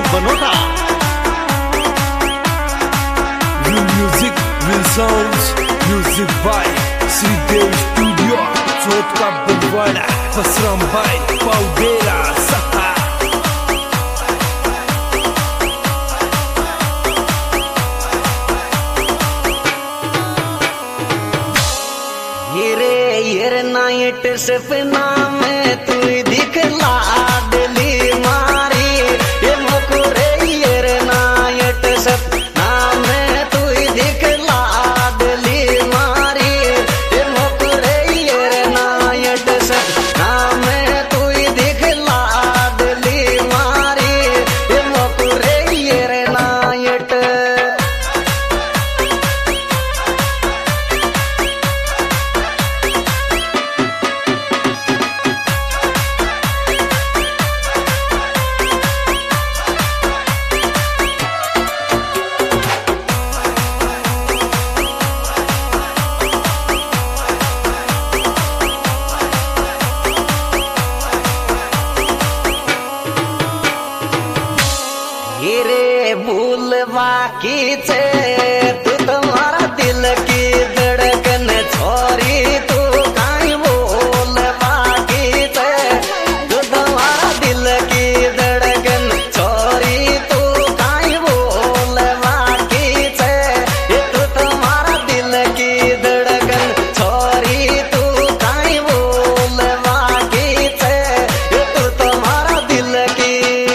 Banota. Real music, real sounds, music by Shridev studio, Chauth का बलवाड़ा, बसराम भाई पाउडेरा सहा। ये नाइट सपना में तू दिखला दिली मारी, ये मकुरे ये नाइट सपना में तू दिखला दिली मारी, ये मकुरे ये नाइट सपना में तू दिखला दिली मारी, ये मकुरे ये नाइट। रे भूल बाकी छे तू तुम्हारा दिल की धड़कन छोरी, तू काई बोल बाकी छे तू तुम्हारा दिल की धड़कन छोरी, तू काई बोल बाकी छे तू तुम्हारा दिल की धड़कन छोरी, तू काई बोल बाकी छे तू तुम्हारा दिल की।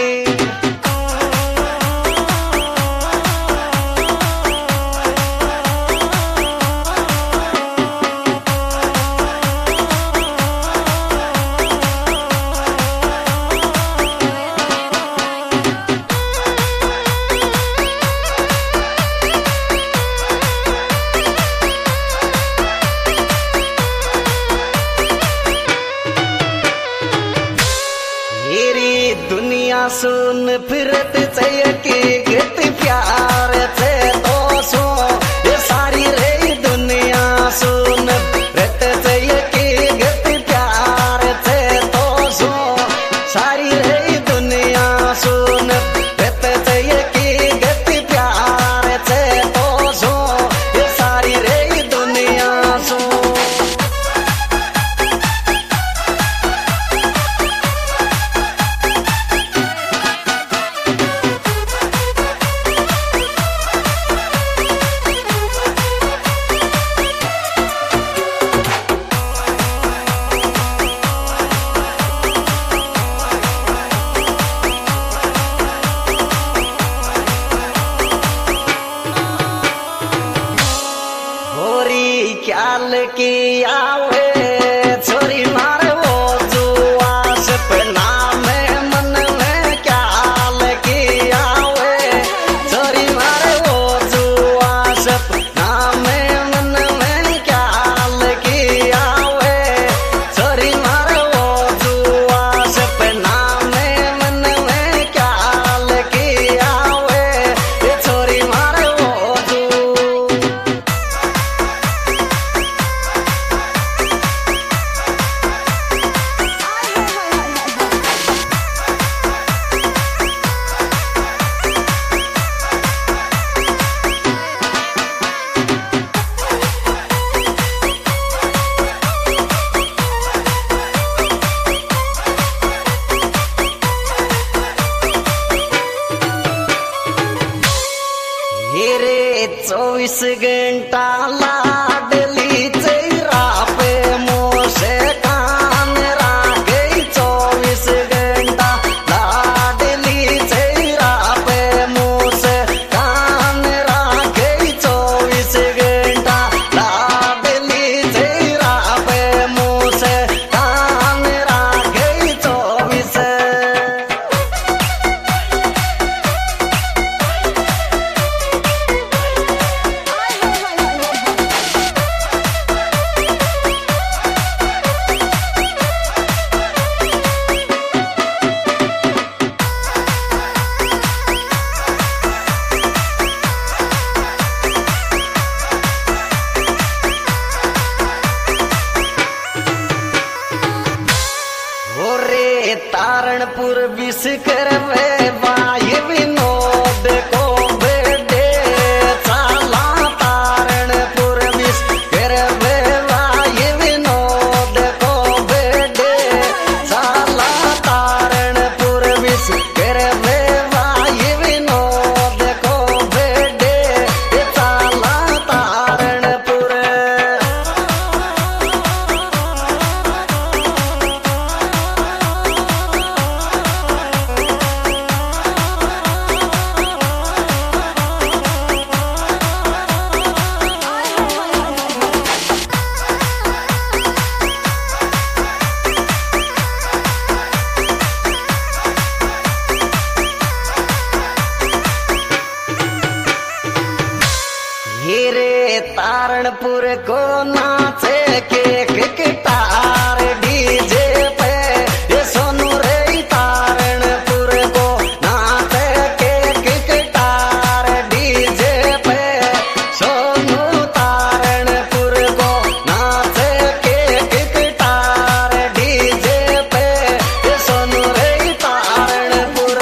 दुनिया सुन फिरत की गत प्यार से तो सो, ये सारी रे दुनिया सुन फिरत की गत प्यार से तो सो, सारी रे दुनिया सुन फिरत की गत प्यार से तो सो, ये सारी रे दुनिया सो। ख्याल की आवे छोरी मारे वो जुआ सपना में मन में ख्याल की आवे, छोरी मारे वो जुआ सपना में मन में ख्याल की आवे, छोरी मारे वो जुआ सपना में मन में ख्याल की आवे, छोरी मारे वो जू। रे 24 घंटा लाडली चेहरा पे मोसे कान राखे, 24 घंटा लाडली चेहरा पे मोसे कान राखे, 24 घंटा लाडली चेहरा पे मोसे कान राखे, 24। तारणपुर विष करवे वाय विनोद को बेडे चाला तारणपुर विष करवे वाय विनोद को बेडे चाला तारणपुर विष करवे वाय विनोद को बेडे चाला तारणपुर। हीरे तारणपुर को नाचे के गिटार डीजे पे ये सोनू रे तारणपुर को नाचे के गिटार डीजे पे सोनू तारणपुर को नाचे के गिटार डीजे पे ये सोनू रे तारणपुर।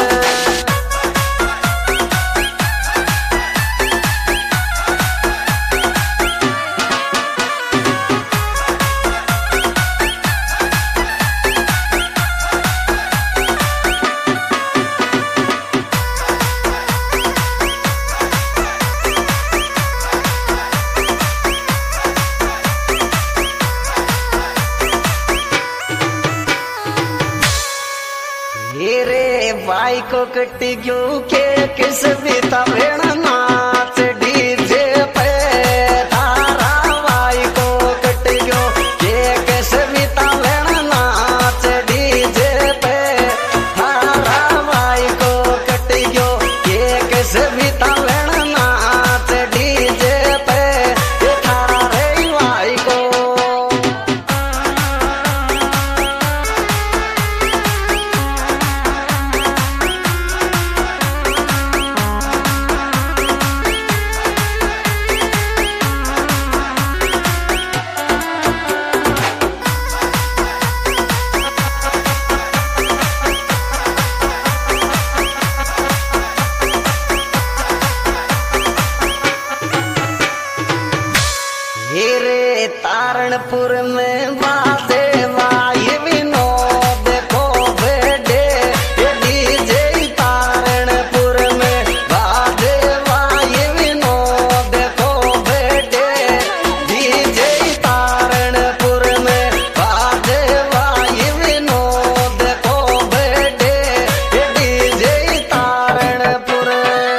हीरे बाई को कट्टी क्यों के किस बीता वेण नाच डीजे पे तारा बाई को कट्टी क्यों के किस बीता वेण नाच डीजे पे तारा बाई को कट्टी क्यों के किस बीता वेण नाच डीजे पे तारा रे बाई को। हीरे तारणपुर में बाजे वाय विनोद को बेडे डीजे तारणपुर में बाजे वाय विनोद को बेडे डीजे तारणपुर में बाजे वाय विनोद को बेडे डीजे तारणपुर।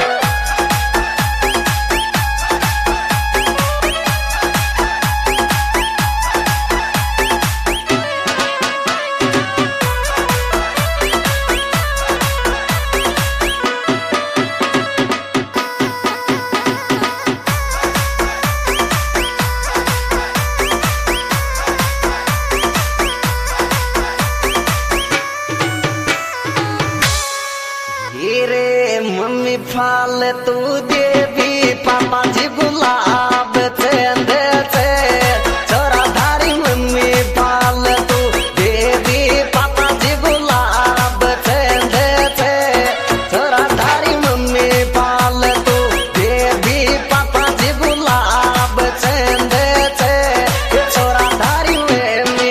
हीरे मम्मी फाल तू देवी पापा जी गुलाब चंदे से छोरा धारी मम्मी फाल तू देवी पापा जी गुलाब चंदे से छोरा धारी मम्मी फाल तू देवी पापा जी गुलाब चंदे से छोरा धारी मम्मी।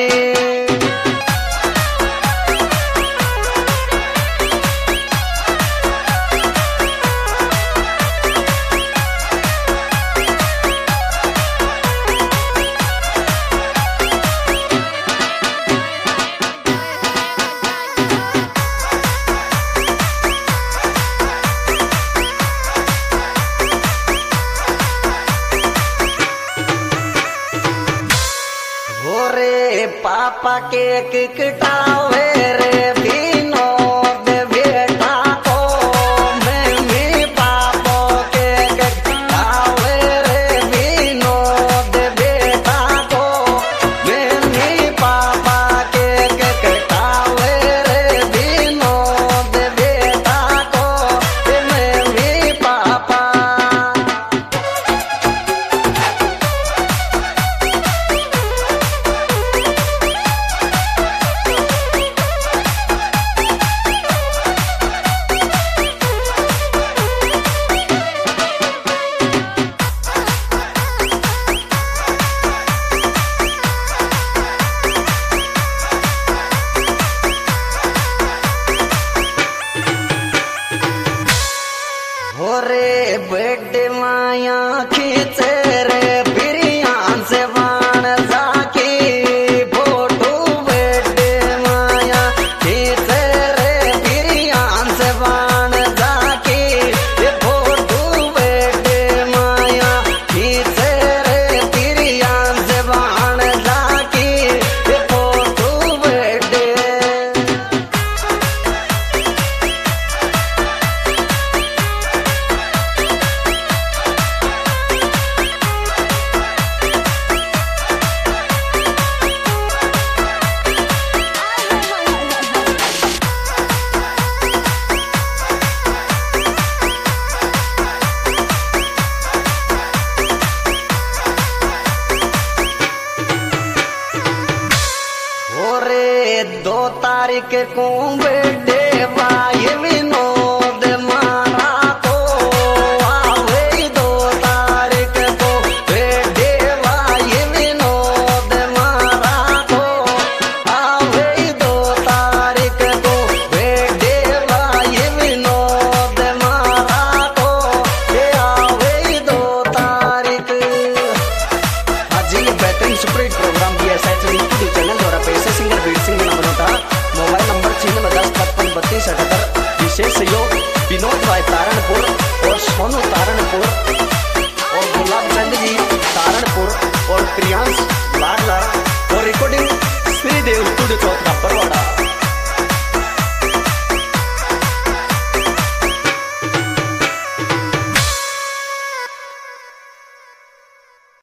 रे पापा के किकटावे रे विनोद बेटा को मैं पापा के किकटावे रे विनोद बेटा को मैं पापा के किकटावे रे विनोद बेटा को मैं पापा। माया खींचे रे पिरियान से बाण जाके फोटो बेटे माया खींचे रे पिरियान से बाण जाके फोटो बेटे माया खींचे रे पिरियान से बाण जाके फोटो बेटे। और 2 तारीख को बेटे